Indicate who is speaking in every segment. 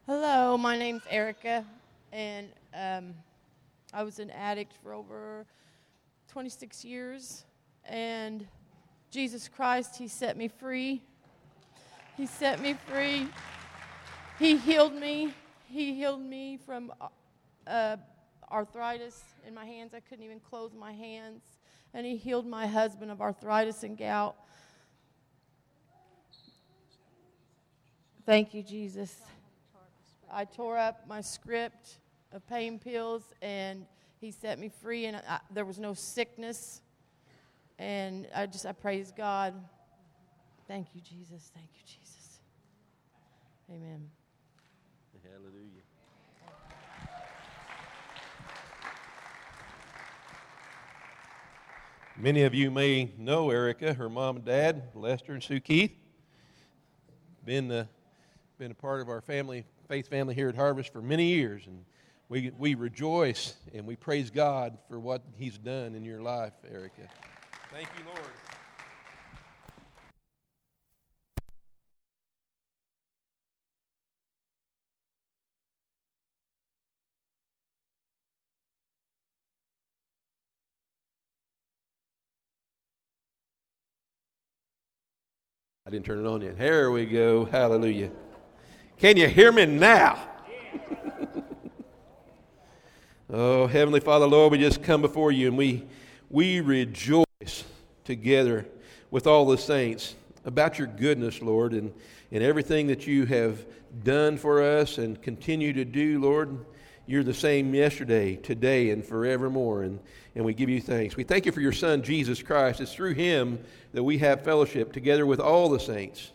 Speaker 1: Hello, my name's Erica, and I was an addict for over 26 years, and Jesus Christ, He set me free. He set me free. He healed me. He healed me from arthritis in my hands. I couldn't even close my hands, and He healed my husband of arthritis and gout. Thank you, Jesus. I tore up my script of pain pills, and He set me free, and there was no sickness. And I praise God. Thank you, Jesus. Thank you, Jesus. Amen.
Speaker 2: Hallelujah. Many of you may know Erica, her mom and dad, Lester and Sue Keith. Been a part of our faith family here at Harvest for many years, and we rejoice and we praise God for what He's done in your life, Erica. Thank you, Lord. I didn't turn it on yet. Here we go. Hallelujah. Can you hear me now? Oh, Heavenly Father, Lord, we just come before you, and we rejoice together with all the saints about your goodness, Lord, and everything that you have done for us and continue to do, Lord. You're the same yesterday, today, and forevermore, and we give you thanks. We thank you for your Son, Jesus Christ. It's through Him that we have fellowship together with all the saints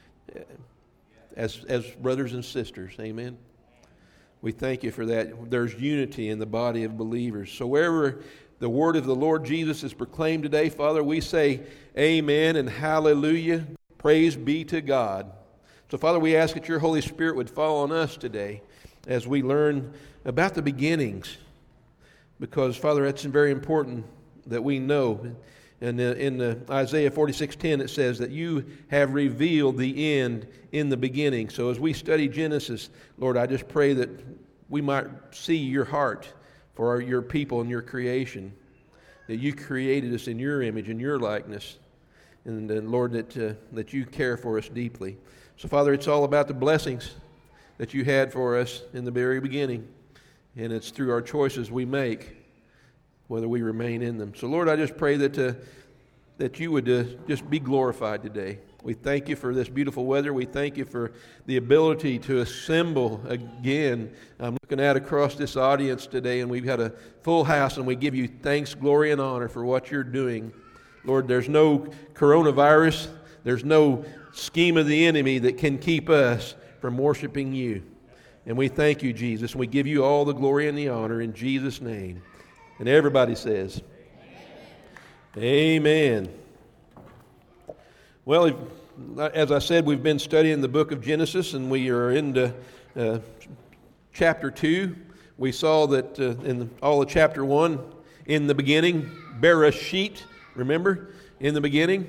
Speaker 2: as brothers and sisters. Amen. We thank you for that. There's unity in the body of believers. So wherever the word of the Lord Jesus is proclaimed today, Father, we say amen and hallelujah. Praise be to God. So, Father, we ask that your Holy Spirit would fall on us today as we learn about the beginnings, because, Father, that's very important that we know. And in Isaiah 46:10, it says that you have revealed the end in the beginning. So as we study Genesis, Lord, I just pray that we might see your heart for your people and your creation, that you created us in your image and your likeness, and Lord, that you care for us deeply. So, Father, it's all about the blessings that you had for us in the very beginning, and it's through our choices we make whether we remain in them. So, Lord, I just pray that you would just be glorified today. We thank you for this beautiful weather. We thank you for the ability to assemble again. I'm looking out across this audience today, and we've got a full house, and we give you thanks, glory, and honor for what you're doing. Lord, there's no coronavirus. There's no scheme of the enemy that can keep us from worshiping you. And we thank you, Jesus, and we give you all the glory and the honor in Jesus' name. And everybody says, amen. Well, as I said, we've been studying the book of Genesis, and we are into chapter 2. We saw that in all of chapter 1, in the beginning, Bereshit, remember? In the beginning,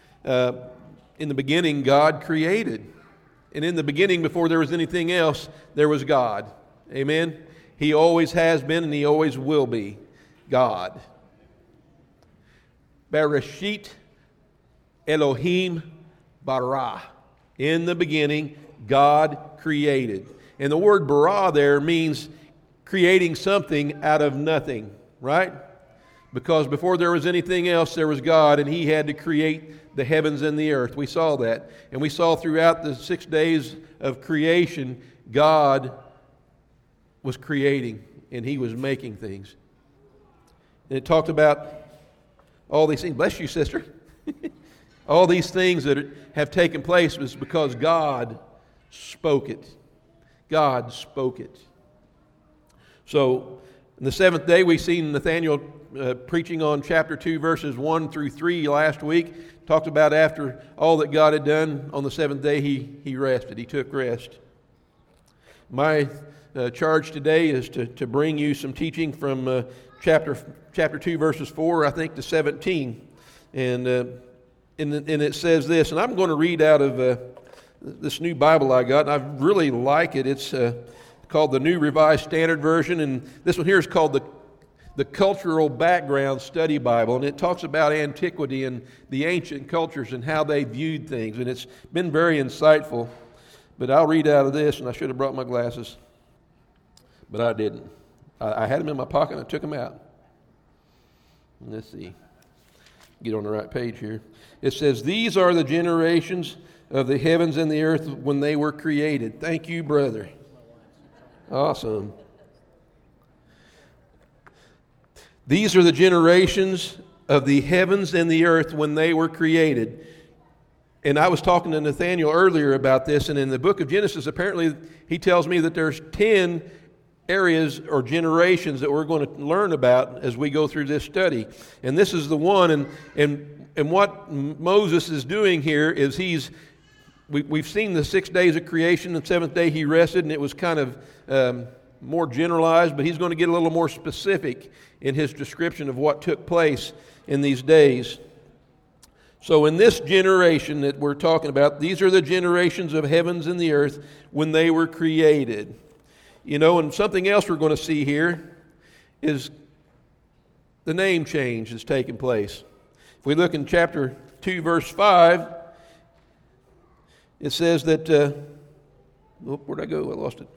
Speaker 2: God created. And in the beginning, before there was anything else, there was God. Amen? He always has been, and He always will be God. Bereshit Elohim bara. In the beginning, God created. And the word bara there means creating something out of nothing, right? Because before there was anything else, there was God, and He had to create the heavens and the earth. We saw that. And we saw throughout the 6 days of creation, God was creating, and He was making things. And it talked about all these things. Bless you, sister. All these things that have taken place was because God spoke it. God spoke it. So, on the seventh day, we seen Nathaniel preaching on chapter 2, verses 1 through 3 last week. Talked about after all that God had done on the seventh day, he rested. He took rest. My charge today is to bring you some teaching from chapter 2, verses 4, I think, to 17. And it says this, and I'm going to read out of this new Bible I got, and I really like it. It's called the New Revised Standard Version, and this one here is called the Cultural Background Study Bible, and it talks about antiquity and the ancient cultures and how they viewed things, and it's been very insightful. But I'll read out of this, and I should have brought my glasses, but I didn't. I had them in my pocket, and I took them out. Let's see. Get on the right page here. It says, "These are the generations of the heavens and the earth when they were created." Thank you, brother. Awesome. "These are the generations of the heavens and the earth when they were created." And I was talking to Nathaniel earlier about this, and in the book of Genesis, apparently he tells me that there's 10 areas or generations that we're going to learn about as we go through this study. And this is the one, and what Moses is doing here is we've seen the 6 days of creation, and the seventh day he rested, and it was kind of more generalized, but he's going to get a little more specific in his description of what took place in these days. So in this generation that we're talking about, these are the generations of heavens and the earth when they were created. You know, and something else we're going to see here is the name change that's taken place. If we look in chapter 2, verse 5, it says that, where'd I go? I lost it.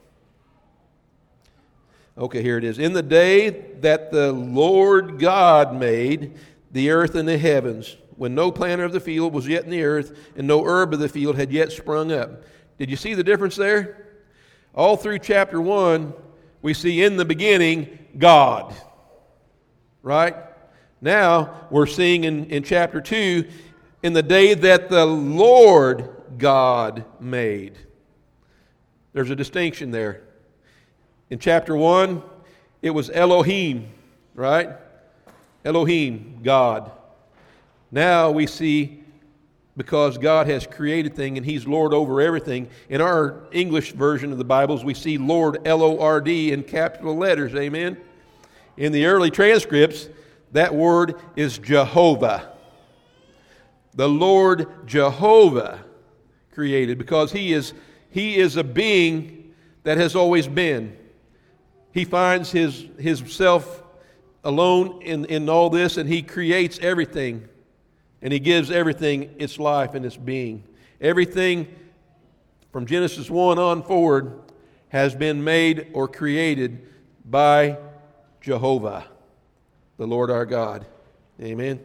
Speaker 2: Okay, here it is. "In the day that the Lord God made the earth and the heavens, when no planter of the field was yet in the earth, and no herb of the field had yet sprung up." Did you see the difference there? All through chapter 1, we see in the beginning, God. Right? Now, we're seeing in chapter 2, in the day that the Lord God made. There's a distinction there. In chapter 1, it was Elohim, right? Elohim, God. Now we see, because God has created things and He's Lord over everything, in our English version of the Bibles, we see Lord, L-O-R-D, in capital letters, amen? In the early transcripts, that word is Jehovah. The Lord Jehovah created, because He is a being that has always been. He finds himself alone in all this, and He creates everything. And He gives everything its life and its being. Everything from Genesis 1 on forward has been made or created by Jehovah, the Lord our God. Amen.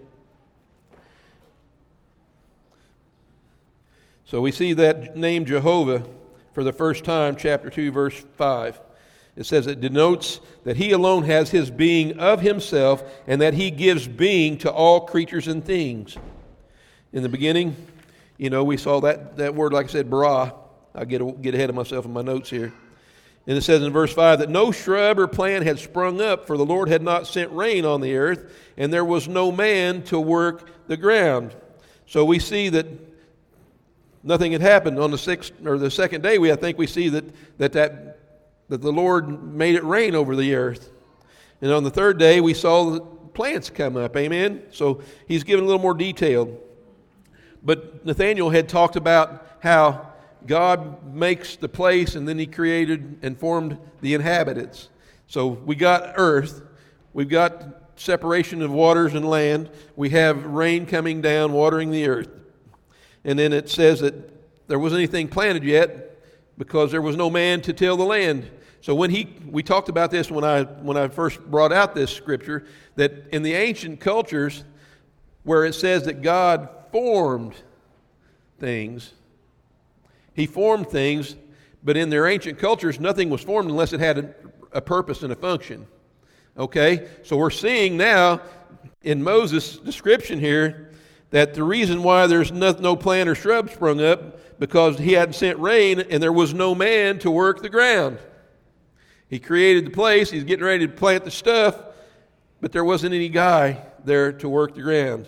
Speaker 2: So we see that name Jehovah for the first time, chapter 2, verse 5. It says it denotes that He alone has His being of Himself, and that He gives being to all creatures and things. In the beginning, we saw that word, like I said, bara. I get ahead of myself in my notes here. And it says in verse 5 that no shrub or plant had sprung up, for the Lord had not sent rain on the earth, and there was no man to work the ground. So we see that nothing had happened. On the second day, we see that the Lord made it rain over the earth. And on the third day, we saw the plants come up. Amen? So He's given a little more detail. But Nathaniel had talked about how God makes the place, and then He created and formed the inhabitants. So we got earth, we've got separation of waters and land, we have rain coming down, watering the earth. And then it says that there wasn't anything planted yet because there was no man to till the land. So we talked about this when I first brought out this scripture, that in the ancient cultures where it says that God formed things, He formed things, but in their ancient cultures nothing was formed unless it had a purpose and a function. Okay? So we're seeing now in Moses' description here that the reason why there's no plant or shrub sprung up, because He hadn't sent rain and there was no man to work the ground. He created the place, He's getting ready to plant the stuff, but there wasn't any guy there to work the ground.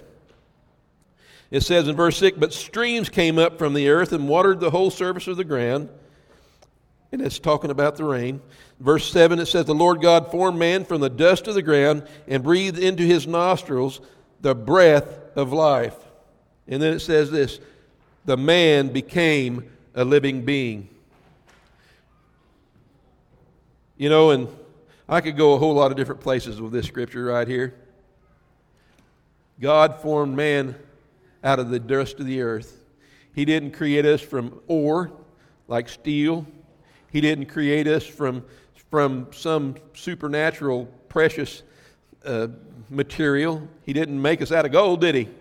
Speaker 2: It says in verse 6, but streams came up from the earth and watered the whole surface of the ground. And it's talking about the rain. Verse 7, it says, the Lord God formed man from the dust of the ground and breathed into his nostrils the breath of life. And then it says this, the man became a living being. You know, and I could go a whole lot of different places with this scripture right here. God formed man out of the dust of the earth. He didn't create us from ore, like steel. He didn't create us from some supernatural, precious material. He didn't make us out of gold, did He?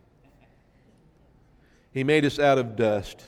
Speaker 2: He made us out of dust.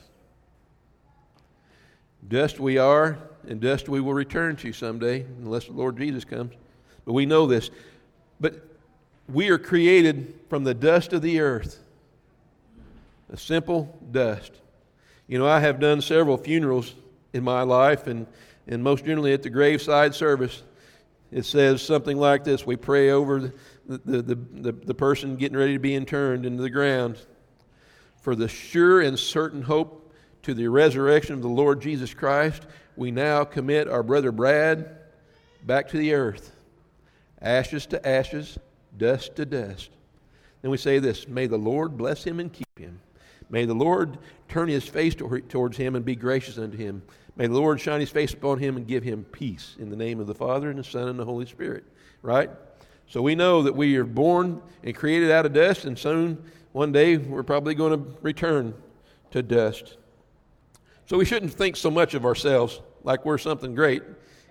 Speaker 2: Dust we are, and dust we will return to someday, unless the Lord Jesus comes. But we know this. But we are created from the dust of the earth. A simple dust. You know, I have done several funerals in my life, and most generally at the graveside service, it says something like this. We pray over the person getting ready to be interned into the ground. For the sure and certain hope to the resurrection of the Lord Jesus Christ, we now commit our brother Brad back to the earth. Ashes to ashes, dust to dust. Then we say this, may the Lord bless him and keep him. May the Lord turn his face towards him and be gracious unto him. May the Lord shine his face upon him and give him peace in the name of the Father and the Son and the Holy Spirit. Right? So we know that we are born and created out of dust, and soon, one day, we're probably going to return to dust. So we shouldn't think so much of ourselves like we're something great.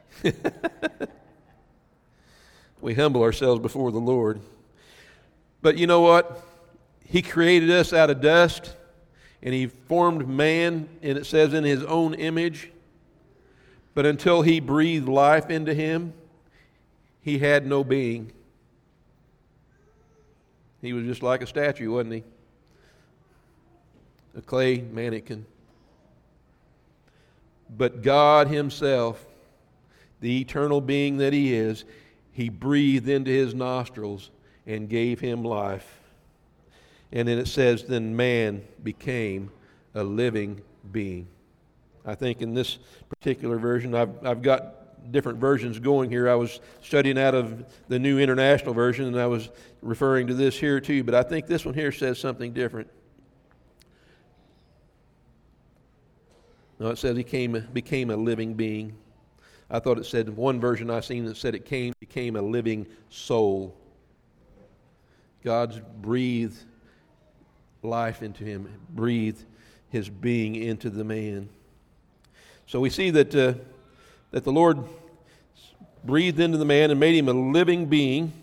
Speaker 2: We humble ourselves before the Lord. But you know what? He created us out of dust, and He formed man, and it says in His own image. But until He breathed life into him, he had no being. He was just like a statue, wasn't he? A clay mannequin. But God Himself, the eternal being that He is, He breathed into his nostrils and gave him life. And then it says, then man became a living being. I think in this particular version, I've got different versions going here. I was studying out of the New International Version, and I was referring to this here too, but I think this one here says something different. No, it says he became a living being. I thought it said, one version I've seen that said it became a living soul. God's breathed life into him, breathed His being into the man. So we see that the Lord breathed into the man and made him a living being,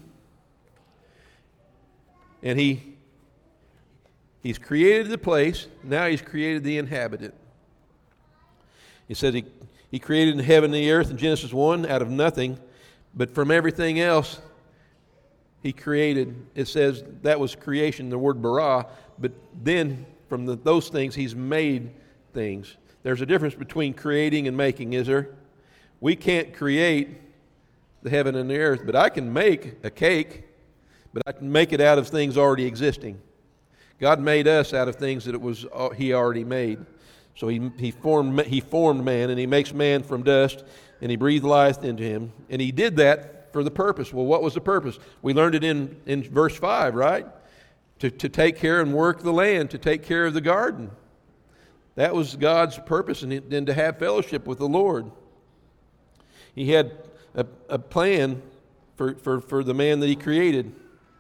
Speaker 2: and He's created the place. Now He's created the inhabitant. He said He created the heaven and the earth in Genesis 1 out of nothing, but from everything else He created. It says that was creation, the word bara, but then from those things He's made things. There's a difference between creating and making, is there? We can't create the heaven and the earth, but I can make a cake, but I can make it out of things already existing. God made us out of things that He already made. So he formed man, and He makes man from dust, and He breathed life into him. And He did that for the purpose. Well, what was the purpose? We learned it in verse 5, right? To take care and work the land, to take care of the garden. That was God's purpose, and to have fellowship with the Lord. He had a plan for the man that He created.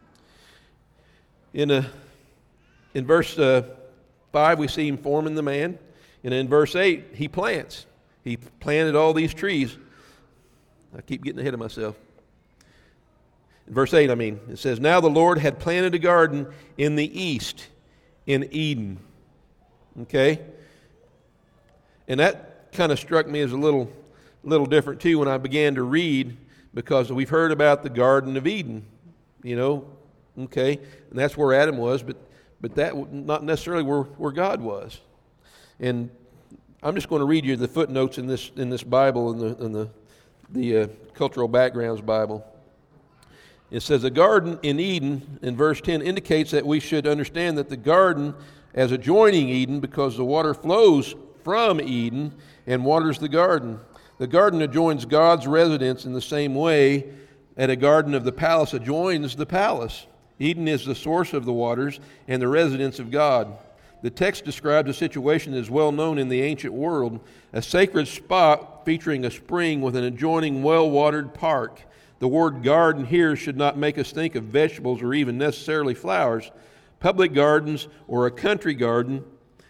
Speaker 2: In verse 5, we see Him forming the man. And in verse 8, He plants. He planted all these trees. I keep getting ahead of myself. In verse 8, it says, now the Lord had planted a garden in the east, in Eden. Okay? And that kind of struck me as a little different too when I began to read, because we've heard about the Garden of Eden, okay? And that's where Adam was, but that not necessarily where God was. And I'm just going to read you the footnotes in this Bible, in the Cultural Backgrounds Bible. It says, a garden in Eden, in verse 10, indicates that we should understand that the garden as adjoining Eden, because the water flows from Eden and waters the garden. The garden adjoins God's residence in the same way that a garden of the palace adjoins the palace. Eden is the source of the waters and the residence of God. The text describes a situation that is well known in the ancient world, a sacred spot featuring a spring with an adjoining well-watered park. The word garden here should not make us think of vegetables or even necessarily flowers. Public gardens or a country garden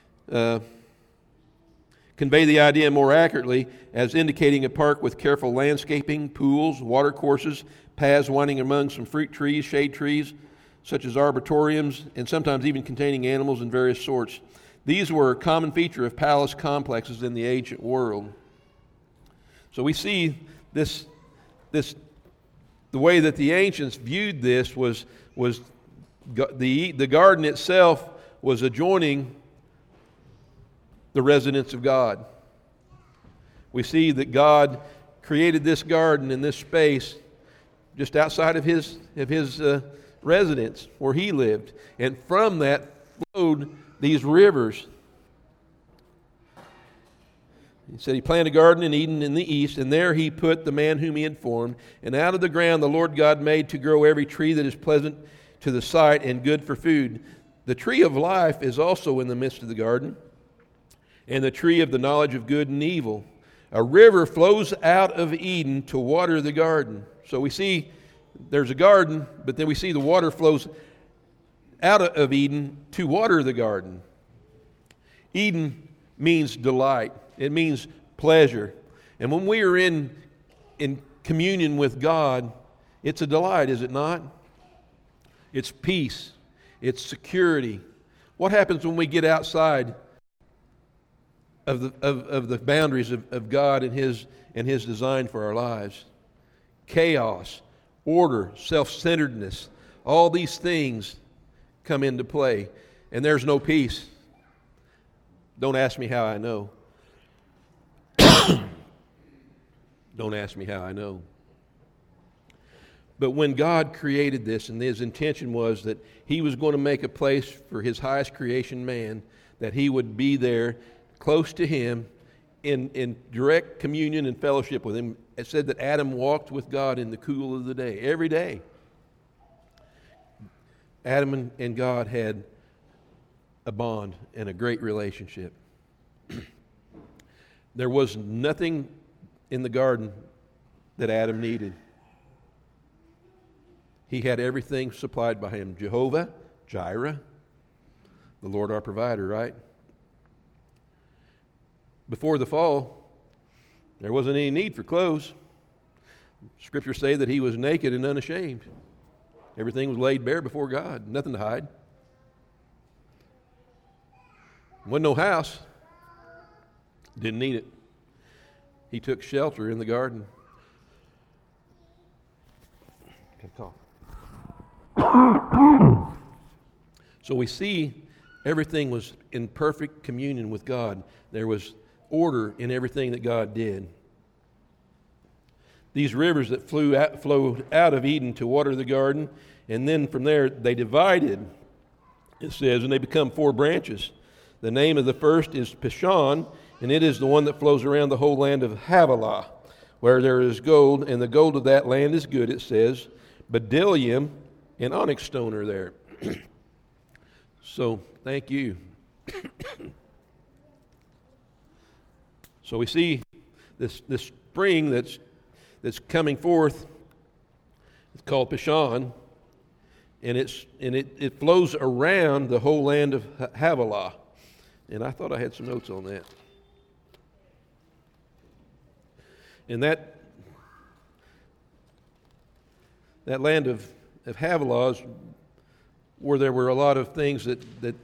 Speaker 2: convey the idea more accurately as indicating a park with careful landscaping, pools, water courses, paths winding among some fruit trees, shade trees, such as arboreums, and sometimes even containing animals in various sorts. These were a common feature of palace complexes in the ancient world. So we see this the way that the ancients viewed this was the garden itself was adjoining the residence of God. We see that God created this garden in this space just outside of his residence where he lived, and from that flowed these rivers. He said he planted a garden in Eden in the east, and there he put the man whom he had formed. And out of the ground the Lord God made to grow every tree that is pleasant to the sight and good for food. The tree of life is also in the midst of the garden, and the tree of the knowledge of good and evil. A river flows out of Eden to water the garden. So we see there's a garden, but then we see the water flows out of Eden to water the garden. Eden means delight. It means pleasure. And when we are in communion with God, it's a delight, is it not? It's peace. It's security. What happens when we get outside of the boundaries of God and His design for our lives? Chaos, order, self-centeredness, all these things come into play, and there's no peace. Don't ask me how I know. Don't ask me how I know. But when God created this, and His intention was that He was going to make a place for His highest creation, man, that he would be there close to Him in direct communion and fellowship with Him. It said that Adam walked with God in the cool of the day, every day. Adam and God had a bond and a great relationship. There was nothing in the garden that Adam needed. He had everything supplied by Him. Jehovah Jireh, the Lord our provider, right? Before the fall, there wasn't any need for clothes. Scriptures say that he was naked and unashamed. Everything was laid bare before God, nothing to hide. Wasn't no house. Didn't need it. He took shelter in the garden. Okay, talk. So we see everything was in perfect communion with God. There was order in everything that God did. These rivers that flowed out of Eden to water the garden, and then from there they divided, it says, and they become 4 branches. The name of the first is Pishon, and it is the one that flows around the whole land of Havilah, where there is gold, and the gold of that land is good, it says. Bdellium and onyx stone are there. So, thank you. So we see this spring that's coming forth. It's called Pishon, and it flows around the whole land of Havilah. And I thought I had some notes on that. And that land of Havilah is where there were a lot of things that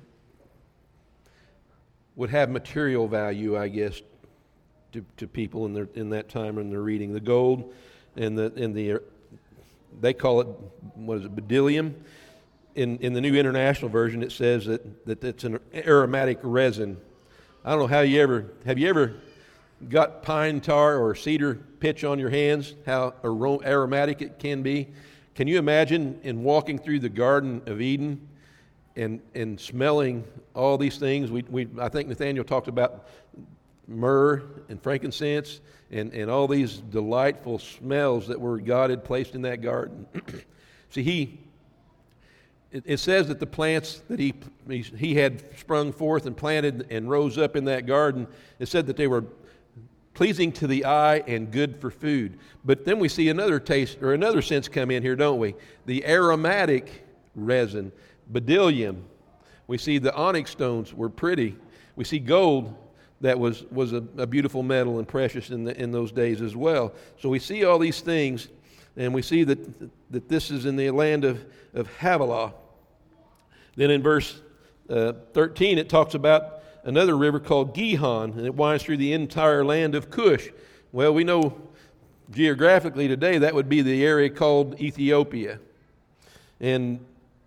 Speaker 2: would have material value, I guess, to people in that time when they're reading. The gold and the they call it, what is it, bdellium. In the New International Version, it says that it's an aromatic resin. I don't know have you ever got pine tar or cedar pitch on your hands, how aromatic it can be? Can you imagine in walking through the Garden of Eden and smelling all these things? I think Nathaniel talked about myrrh and frankincense and all these delightful smells that God had placed in that garden. See, it says that the plants that he had sprung forth and planted and rose up in that garden, it said that they were pleasing to the eye and good for food. But then we see another taste or another sense come in here, don't we? The aromatic resin, bdellium. We see the onyx stones were pretty. We see gold that was a beautiful metal and precious in those days as well. So we see all these things, and we see that this is in the land of Havilah. Then in verse 13 it talks about another river called Gihon, and it winds through the entire land of Cush. Well, we know geographically today that would be the area called Ethiopia. And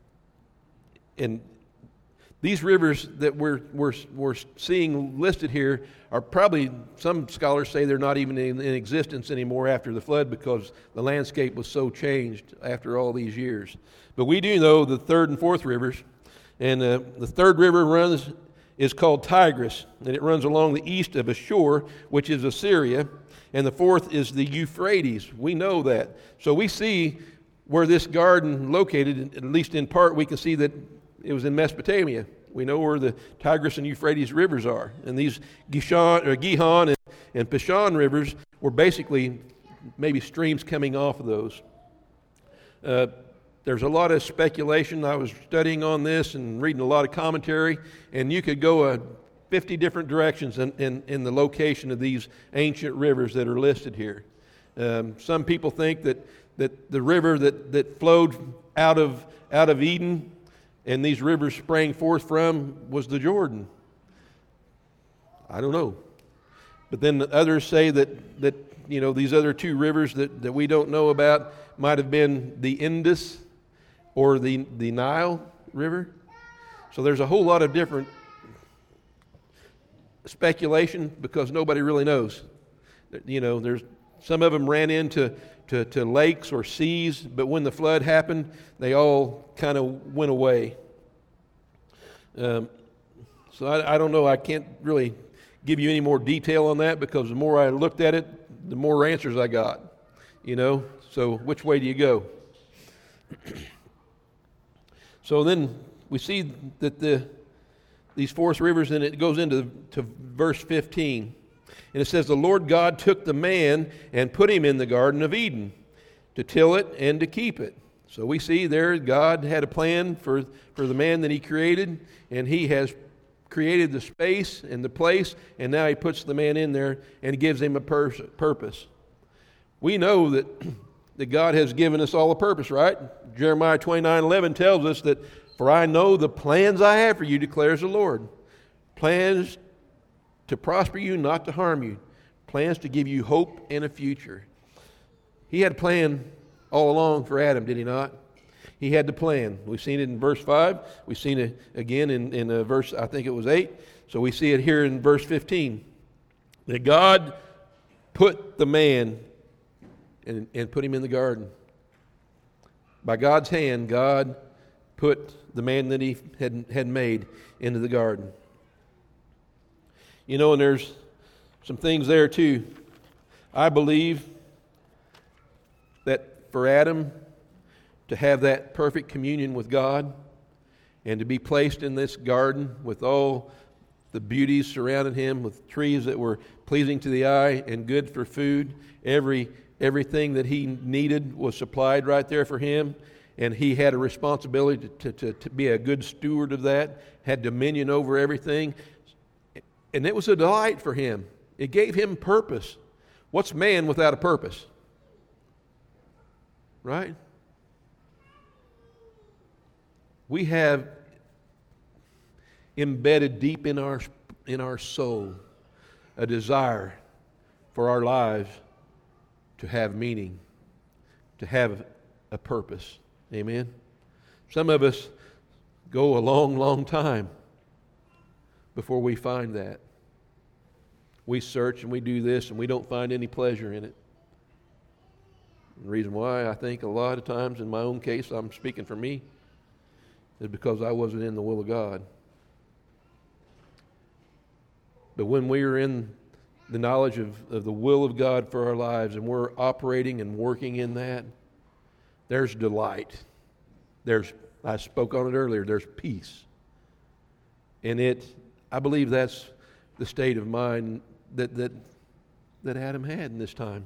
Speaker 2: these rivers that we're seeing listed here are probably, some scholars say they're not even in existence anymore after the flood because the landscape was so changed after all these years. But we do know the third and fourth rivers, and the third river is called Tigris, and it runs along the east of Ashur, which is Assyria, and the fourth is the Euphrates. We know that. So we see where this garden located, at least in part, we can see that it was in Mesopotamia. We know where the Tigris and Euphrates rivers are. And these Gihon and Pishon rivers were basically maybe streams coming off of those. There's a lot of speculation. I was studying on this and reading a lot of commentary, and you could go 50 different directions in the location of these ancient rivers that are listed here. Some people think that the river that flowed out of Eden and these rivers sprang forth from was the Jordan. I don't know. But then others say that these other two rivers that we don't know about might have been the Indus or the Nile River. So there's a whole lot of different speculation because nobody really knows. There's some of them ran into lakes or seas, but when the flood happened, they all kind of went away. So I don't know. I can't really give you any more detail on that because the more I looked at it, the more answers I got. So which way do you go? So then we see that these forest rivers, and it goes into verse 15. And it says, the Lord God took the man and put him in the Garden of Eden to till it and to keep it. So we see there God had a plan for the man that he created, and he has created the space and the place, and now he puts the man in there and gives him a purpose. We know that God has given us all a purpose, right? Jeremiah 29:11 tells us that, for I know the plans I have for you, declares the Lord. Plans to prosper you, not to harm you. Plans to give you hope and a future. He had a plan all along for Adam, did he not? He had the plan. We've seen it in verse 5. We've seen it again in verse, I think it was 8. So we see it here in verse 15. That God put the man and put him in the garden. By God's hand, God put the man that he had made into the garden. And there's some things there too. I believe that for Adam to have that perfect communion with God and to be placed in this garden with all the beauties surrounding him, with trees that were pleasing to the eye and good for food, everything that he needed was supplied right there for him, and he had a responsibility to be a good steward of that, had dominion over everything. And it was a delight for him. It gave him purpose. What's man without a purpose? Right? We have embedded deep in our soul a desire for our lives to have meaning, to have a purpose. Amen? Some of us go a long, long time before we find that. We search and we do this and we don't find any pleasure in it. The reason why I think a lot of times, in my own case, I'm speaking for me, is because I wasn't in the will of God. But when we are in the knowledge of the will of God for our lives and we're operating and working in that, there's delight. There's I spoke on it earlier. There's peace. And I believe that's the state of mind that Adam had in this time.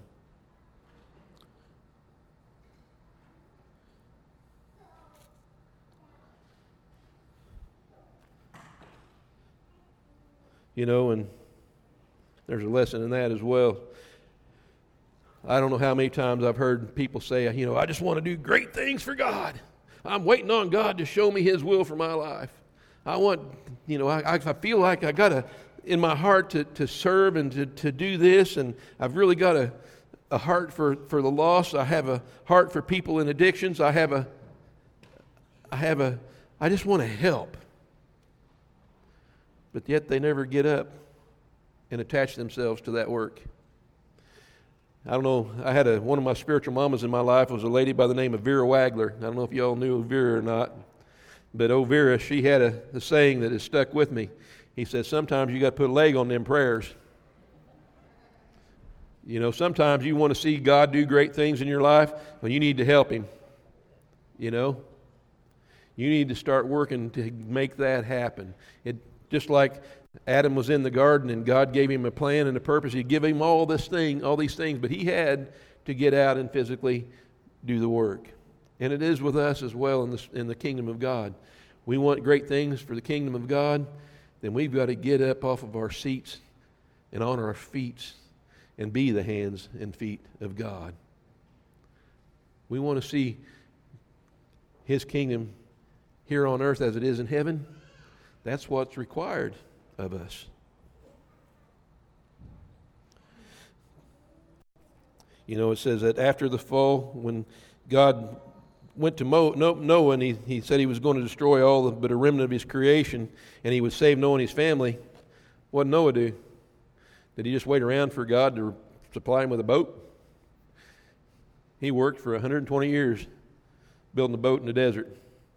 Speaker 2: You know, and there's a lesson in that as well. I don't know how many times I've heard people say, you know, I just want to do great things for God. I'm waiting on God to show me His will for my life. I want, you know, I feel like I got in my heart to serve and to do this, and I've really got a heart for the lost. I have a heart for people in addictions. I just want to help. But yet they never get up and attach themselves to that work. I don't know, I had one of my spiritual mamas in my life was a lady by the name of Vera Wagler. I don't know if you all knew Vera or not, but Vera, she had a saying that has stuck with me. He said, sometimes you got to put a leg on them prayers. You know, sometimes you want to see God do great things in your life, well, you need to help Him. You know, you need to start working to make that happen. Just like Adam was in the garden and God gave him a plan and a purpose. He'd give him all these things, but he had to get out and physically do the work. And it is with us as well in the kingdom of God. We want great things for the kingdom of God, then we've got to get up off of our seats and on our feet and be the hands and feet of God. We want to see His kingdom here on earth as it is in heaven. That's what's required of us. You know, it says that after the fall, when God went to Noah and he said he was going to destroy all but a remnant of his creation, and he would save Noah and his family, what did Noah do? Did he just wait around for God to supply him with a boat? He worked for 120 years building a boat in the desert.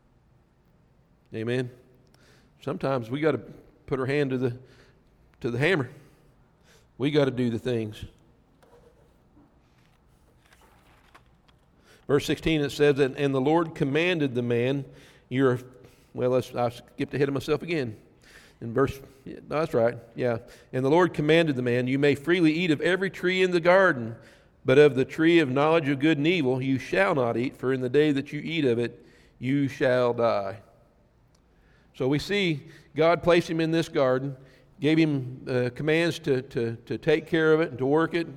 Speaker 2: Amen. Sometimes we got to put our hand to the hammer. We got to do the things. Verse 16, it says, and the Lord commanded the man, I skipped ahead of myself again. That's right, yeah. And the Lord commanded the man, you may freely eat of every tree in the garden, but of the tree of knowledge of good and evil you shall not eat, for in the day that you eat of it, you shall die. So we see God placed him in this garden, gave him commands to take care of it and to work it.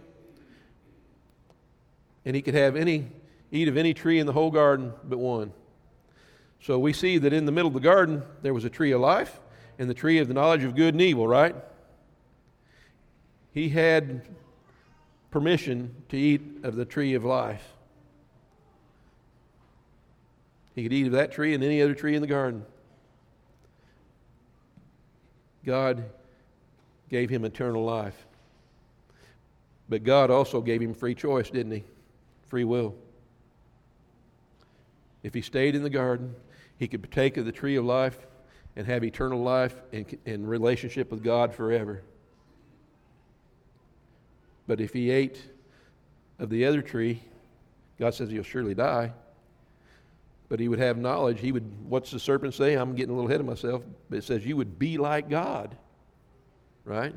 Speaker 2: And he could eat of any tree in the whole garden but one. So we see that in the middle of the garden there was a tree of life and the tree of the knowledge of good and evil, right? He had permission to eat of the tree of life. He could eat of that tree and any other tree in the garden. God gave him eternal life. But God also gave him free choice, didn't He? Free will. If he stayed in the garden, he could partake of the tree of life and have eternal life and relationship with God forever. But if he ate of the other tree, God says he'll surely die. But he would have knowledge. What's the serpent say? I'm getting a little ahead of myself. But it says you would be like God. Right?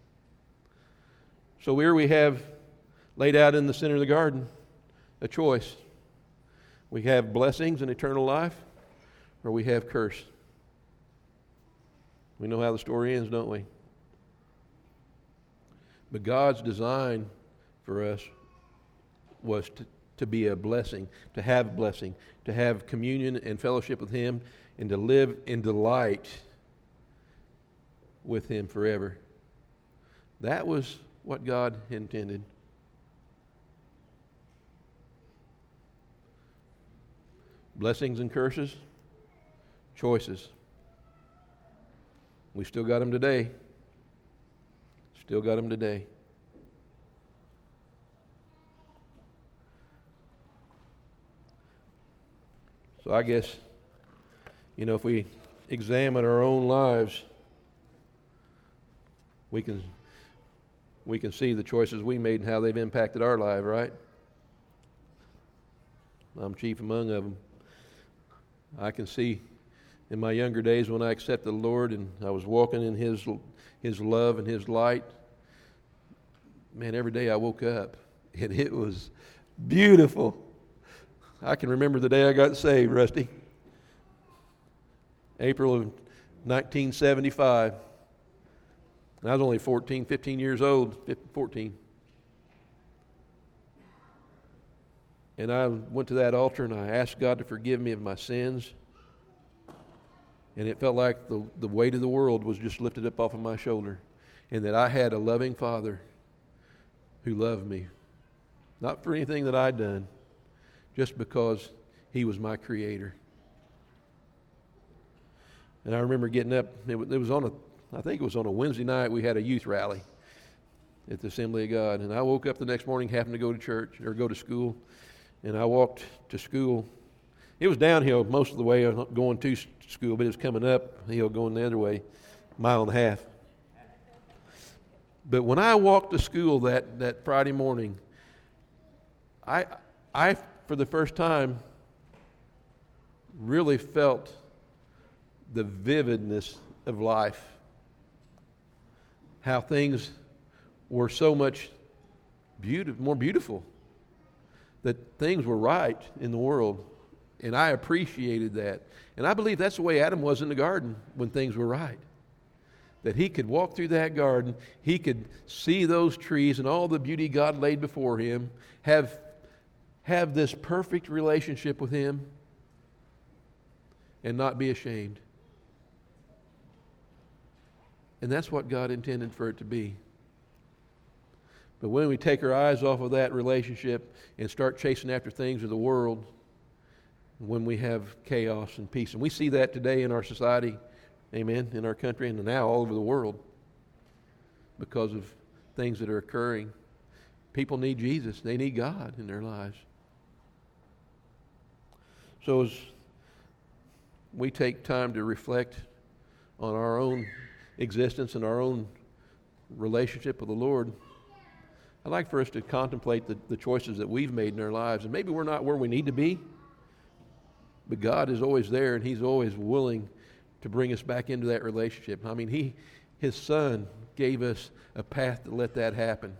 Speaker 2: So here we have laid out in the center of the garden a choice. We have blessings and eternal life, or we have curse. We know how the story ends, don't we? But God's design for us was to be a blessing, to have communion and fellowship with Him, and to live in delight with Him forever. That was what God intended. Blessings and curses, choices. We still got them today. Still got them today. So I guess, if we examine our own lives, we can see the choices we made and how they've impacted our life, right? I'm chief among them. I can see in my younger days when I accepted the Lord and I was walking in His love and His light, man, every day I woke up and it was beautiful. I can remember the day I got saved, Rusty. April of 1975. And I was only 15 years old, 14. And I went to that altar and I asked God to forgive me of my sins. And it felt like the weight of the world was just lifted up off of my shoulder. And that I had a loving Father who loved me. Not for anything that I'd done, just because He was my Creator. And I remember getting up, it was I think it was on a Wednesday night, we had a youth rally at the Assembly of God. And I woke up the next morning having to go to church, or go to school. And I walked to school. It was downhill most of the way going to school, but it was coming uphill going the other way, a mile and a half. But when I walked to school that Friday morning, I for the first time really felt the vividness of life. How things were so much more beautiful. That things were right in the world. And I appreciated that. And I believe that's the way Adam was in the garden when things were right. That he could walk through that garden, he could see those trees and all the beauty God laid before him, have this perfect relationship with Him, and not be ashamed. And that's what God intended for it to be. But when we take our eyes off of that relationship and start chasing after things of the world, when we have chaos and peace, and we see that today in our society, amen, in our country and now all over the world because of things that are occurring. People need Jesus. They need God in their lives. So as we take time to reflect on our own existence and our own relationship with the Lord, I'd like for us to contemplate the choices that we've made in our lives. And maybe we're not where we need to be, but God is always there, and He's always willing to bring us back into that relationship. I mean, His Son gave us a path to let that happen.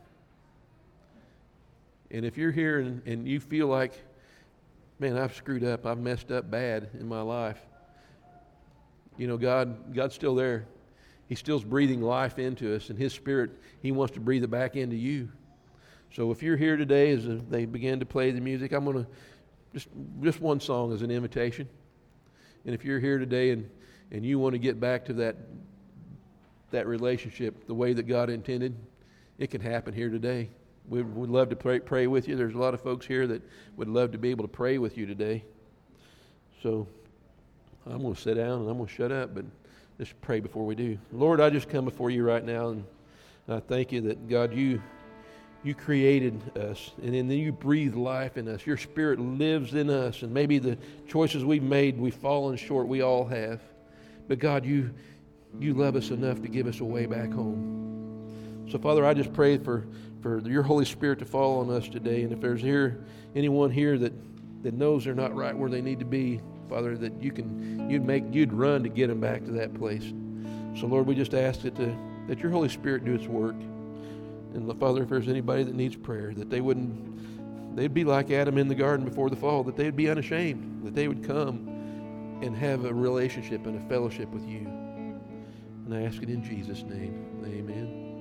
Speaker 2: And if you're here and you feel like, man, I've screwed up, I've messed up bad in my life, you know, God's still there. He still's breathing life into us, and His Spirit, He wants to breathe it back into you. So if you're here today, as they begin to play the music, I'm going to just one song as an invitation. And if you're here today and you want to get back to that relationship the way that God intended, it can happen here today. We'd love to pray with you. There's a lot of folks here that would love to be able to pray with you today. So I'm going to sit down and I'm going to shut up, but let's pray before we do. Lord, I just come before you right now, and I thank you that, God, you created us, and then you breathe life in us. Your Spirit lives in us, and maybe the choices we've made, we've fallen short. We all have. But, God, you love us enough to give us a way back home. So, Father, I just pray for your Holy Spirit to fall on us today. And if there's anyone here that knows they're not right where they need to be, Father, that you'd run to get them back to that place. So, Lord, we just ask that your Holy Spirit do its work. And, Father, if there's anybody that needs prayer, that they'd be like Adam in the garden before the fall, that they'd be unashamed, that they would come and have a relationship and a fellowship with you. And I ask it in Jesus' name. Amen.